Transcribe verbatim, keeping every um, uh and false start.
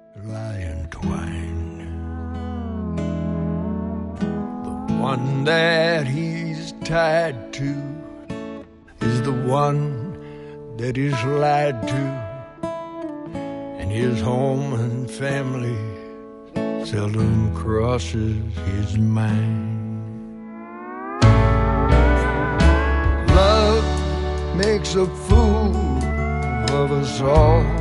lie entwined. The one that he's tied to is the one that he's lied to, and his home and family seldom crosses his mind. Love makes a fool of us all.